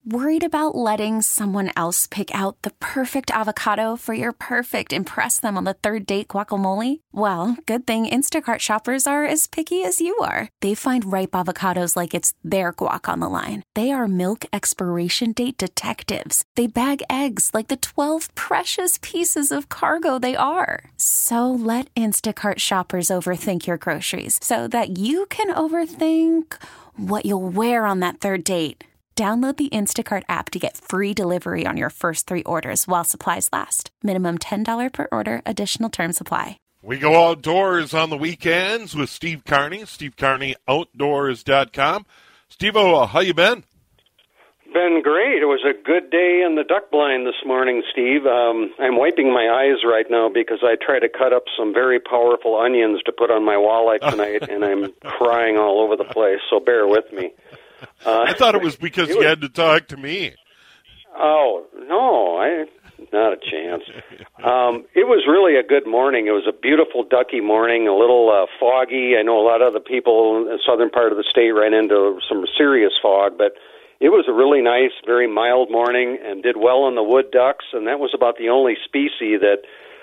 Worried about letting someone else pick out the perfect avocado for your perfect impress them on the third date guacamole? Well, good thing Instacart shoppers are as picky as you are. They find ripe avocados like it's their guac on the line. They are milk expiration date detectives. They bag eggs like the 12 precious pieces of cargo they are. So let Instacart shoppers overthink your groceries so that you can overthink what you'll wear on that third date. Download the Instacart app to get free delivery on your first 3 orders while supplies last. Minimum $10 per order. Additional terms apply. We go outdoors on the weekends with Steve Carney, SteveCarneyOutdoors.com. Steve-O, how you been? Been great. It was a good day in the duck blind this morning, Steve. I'm wiping my eyes right now because I try to cut up some very powerful onions to put on my walleye tonight, and I'm crying all over the place, so bear with me. I thought it was because you had to talk to me. Oh, no, not a chance. It was really a good morning. It was a beautiful ducky morning, a little foggy. I know a lot of the people in the southern part of the state ran into some serious fog, but it was a really nice, very mild morning and did well on the wood ducks, and that was about the only species that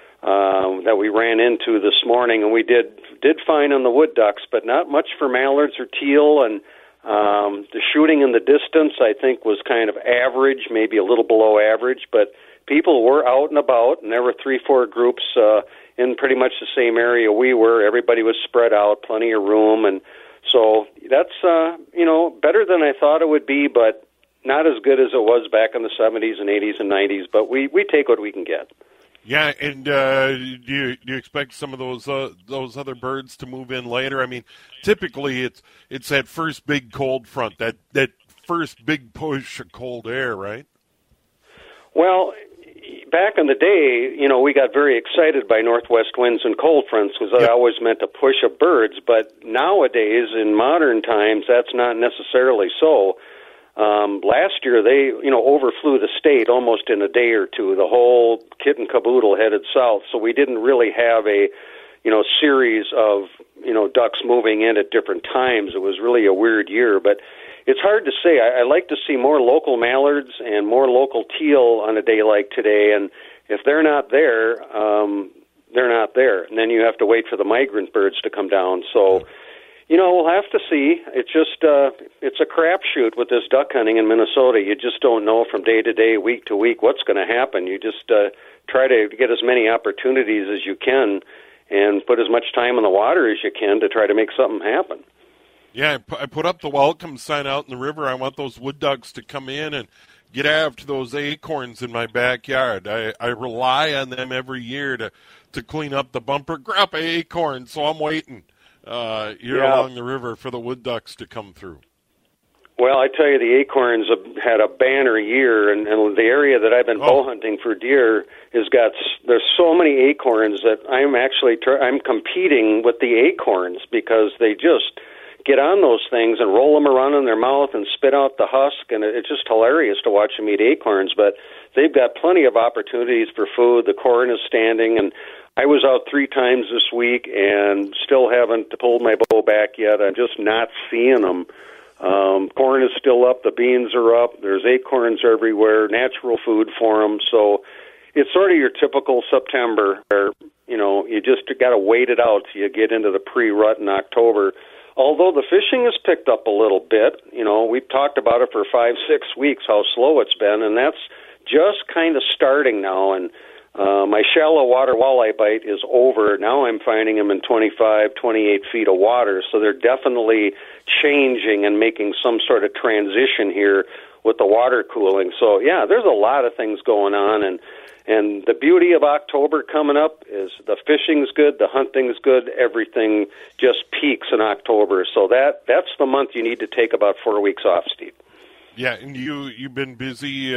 we ran into this morning. And we did fine on the wood ducks, but not much for mallards or teal, and the shooting in the distance, I think, was kind of average, maybe a little below average, but people were out and about, and there were 3-4 groups in pretty much the same area we were. Everybody was spread out, plenty of room, and so that's, better than I thought it would be, but not as good as it was back in the 70s and 80s and 90s, but we take what we can get. Yeah, and do you expect some of those other birds to move in later? I mean, typically it's that first big cold front, that first big push of cold air, right? Well, back in the day, we got very excited by northwest winds and cold fronts because that always meant a push of birds. But nowadays, in modern times, that's not necessarily so. Last year, they overflew the state almost in a day or two. The whole kit and caboodle headed south, so we didn't really have a series of ducks moving in at different times. It was really a weird year, but it's hard to say. I like to see more local mallards and more local teal on a day like today, and if they're not there, they're not there. And then you have to wait for the migrant birds to come down. So, we'll have to see. It's just, it's a crapshoot with this duck hunting in Minnesota. You just don't know from day to day, week to week, what's going to happen. You just try to get as many opportunities as you can and put as much time in the water as you can to try to make something happen. Yeah, I put up the welcome sign out in the river. I want those wood ducks to come in and get after those acorns in my backyard. I rely on them every year to clean up the bumper crop of acorns, so I'm waiting along the river for the wood ducks to come through. Well, I tell you, the acorns have had a banner year, and the area that I've been bow hunting for deer there's so many acorns that I'm competing with the acorns because they just get on those things and roll them around in their mouth and spit out the husk, and it's just hilarious to watch them eat acorns, but they've got plenty of opportunities for food. The corn is standing, and I was out 3 times this week and still haven't pulled my bow back yet. I'm just not seeing them. Corn is still up, the beans are up, there's acorns everywhere, natural food for them, so it's sort of your typical September where, you just got to wait it out till you get into the pre-rut in October. Although the fishing has picked up a little bit, we've talked about it for 5-6 weeks, how slow it's been, and that's just kind of starting now, and my shallow water walleye bite is over. Now I'm finding them in 25, 28 feet of water, so they're definitely changing and making some sort of transition here with the water cooling. So, yeah, there's a lot of things going on, and the beauty of October coming up is the fishing's good, the hunting's good, everything just peaks in October. So that's the month you need to take about 4 weeks off, Steve. Yeah, and you've been busy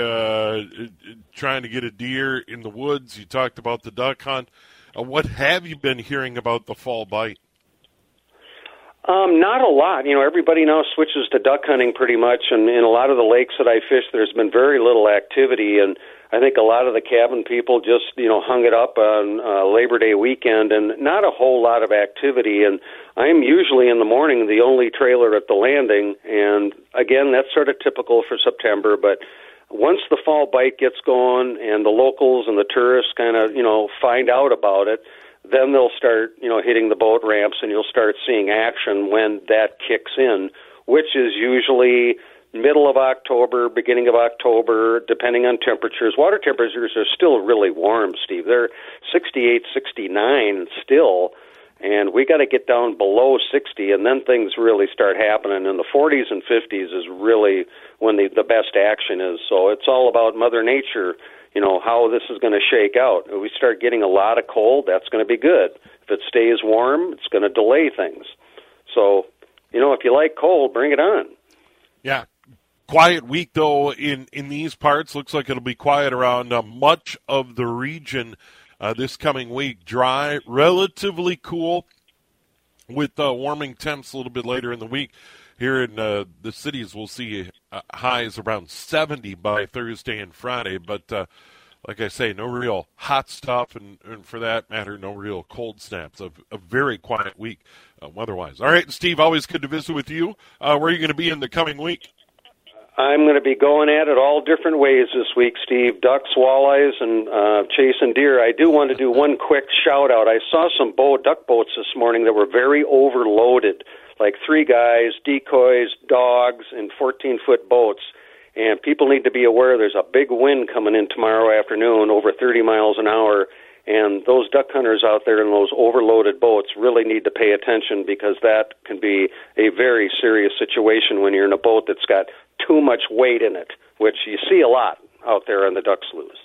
trying to get a deer in the woods. You talked about the duck hunt. What have you been hearing about the fall bite? Not a lot. Everybody now switches to duck hunting pretty much, and in a lot of the lakes that I fish, there's been very little activity, and I think a lot of the cabin people just, hung it up on Labor Day weekend, and not a whole lot of activity, and I'm usually in the morning the only trailer at the landing, and again, that's sort of typical for September, but once the fall bite gets going and the locals and the tourists kind of, find out about it, then they'll start, hitting the boat ramps, and you'll start seeing action when that kicks in, which is usually middle of October, beginning of October, depending on temperatures. Water temperatures are still really warm, Steve. They're 68, 69 still, and we got to get down below 60, and then things really start happening. And the 40s and 50s is really when the best action is. So it's all about Mother Nature, how this is going to shake out. If we start getting a lot of cold, that's going to be good. If it stays warm, it's going to delay things. So, if you like cold, bring it on. Yeah. Quiet week, though, in these parts. Looks like it'll be quiet around much of the region this coming week. Dry, relatively cool, with warming temps a little bit later in the week. Here in the cities, we'll see highs around 70 by Thursday and Friday. But like I say, no real hot stuff, and for that matter, no real cold snaps. A very quiet week weather-wise. All right, Steve, always good to visit with you. Where are you going to be in the coming week? I'm going to be going at it all different ways this week, Steve. Ducks, walleyes, and chasing deer. I do want to do one quick shout-out. I saw some duck boats this morning that were very overloaded, like 3 guys, decoys, dogs, and 14-foot boats. And people need to be aware there's a big wind coming in tomorrow afternoon, over 30 miles an hour. And those duck hunters out there in those overloaded boats really need to pay attention, because that can be a very serious situation when you're in a boat that's got too much weight in it, which you see a lot out there on the duck sloughs.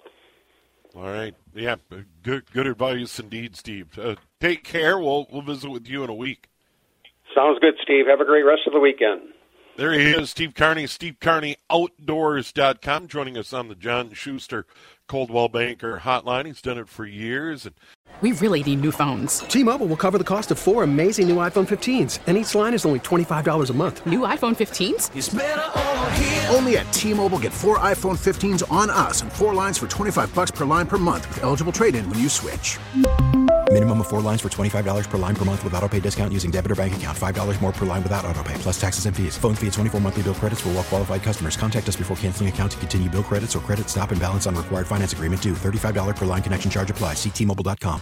All right. Yeah, good advice indeed, Steve. Take care. We'll visit with you in a week. Sounds good, Steve. Have a great rest of the weekend. There he is, Steve Carney, SteveCarneyOutdoors.com, joining us on the John Schuster Coldwell Banker hotline. He's done it for years. We really need new phones. T-Mobile will cover the cost of 4 amazing new iPhone 15s, and each line is only $25 a month. New iPhone 15s? It's better over here. Only at T-Mobile, get 4 iPhone 15s on us and 4 lines for $25 per line per month with eligible trade-in when you switch. Minimum of 4 lines for $25 per line per month with autopay discount using debit or bank account. $5 more per line without autopay, plus taxes and fees. Phone fee at 24 monthly bill credits for well-qualified customers. Contact us before canceling account to continue bill credits or credit stop and balance on required finance agreement due. $35 per line connection charge applies. See T-Mobile.com.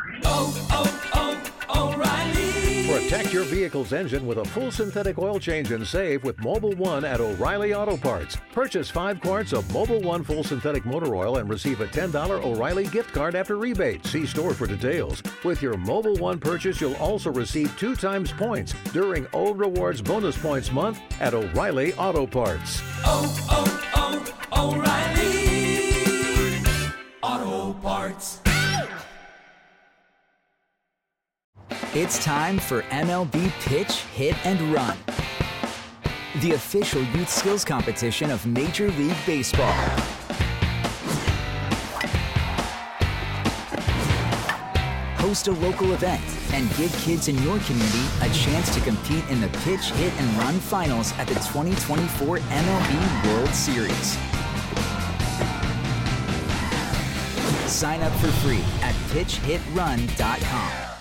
O'Reilly. Protect your vehicle's engine with a full synthetic oil change and save with Mobil 1 at O'Reilly Auto Parts. Purchase 5 quarts of Mobil 1 full synthetic motor oil and receive a $10 O'Reilly gift card after rebate. See store for details. With your Mobil 1 purchase, you'll also receive 2 times points during O Rewards Bonus Points Month at O'Reilly Auto Parts. O'Reilly Auto Parts. It's time for MLB Pitch, Hit, and Run, the official youth skills competition of Major League Baseball. Host a local event and give kids in your community a chance to compete in the Pitch, Hit, and Run finals at the 2024 MLB World Series. Sign up for free at pitchhitrun.com.